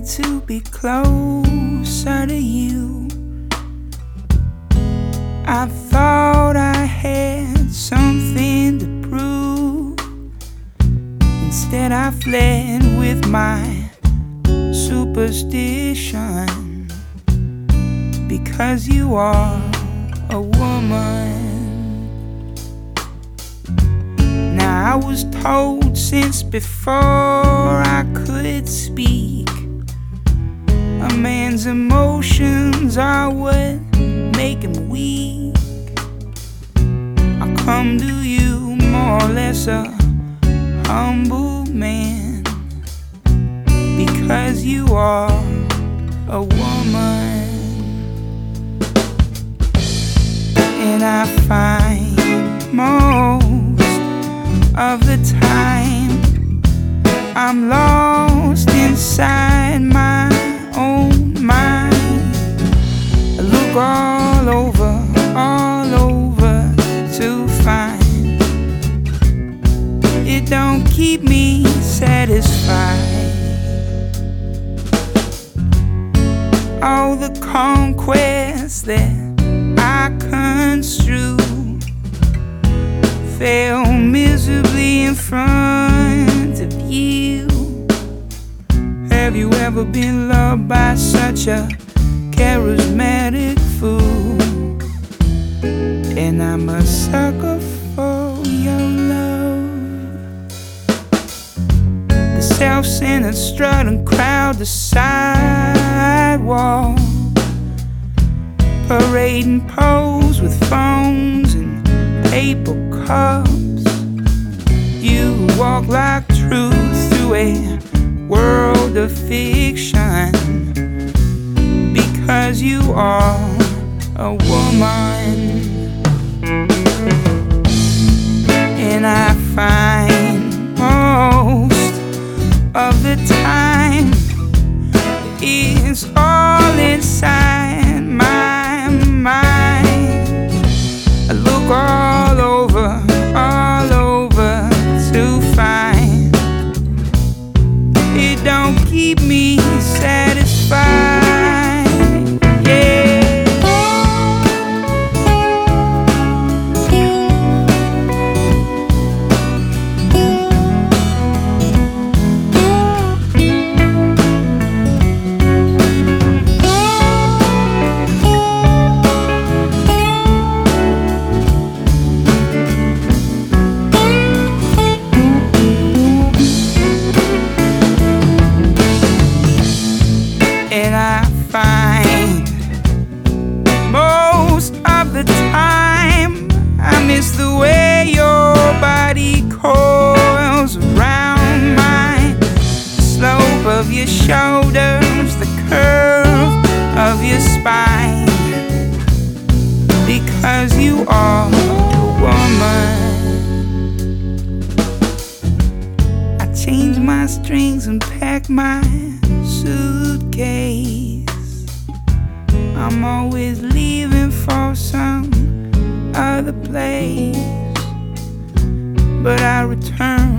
wanted to be closer to you. I thought I had something to prove. Instead I fled with my superstition, because you are a woman. Now I was told since before I could speak, a man's emotions are what make him weak. I come to you more or less a humble man, because you are a woman. And I find most of the time I'm lost inside my own mind. I look all over to find it don't keep me satisfied. All the conquests that I construe fail miserably in front of you. Have you ever been loved by such a charismatic fool? And I'm a sucker for your love. The self-centered strutting crowd, the sidewalk, parading pose with phones and paper cups. You walk like truth through a world of fiction, because you are a woman. And I find most of the time it's all inside my mind. I look all over to find it don't keep me satisfied. Yeah. And I find most of the time I miss the way your body coils around mine, the slope of your shoulders, the curve of your spine, because you are a woman. I change my strings and pack my suitcase. I'm always leaving for some other place, but I return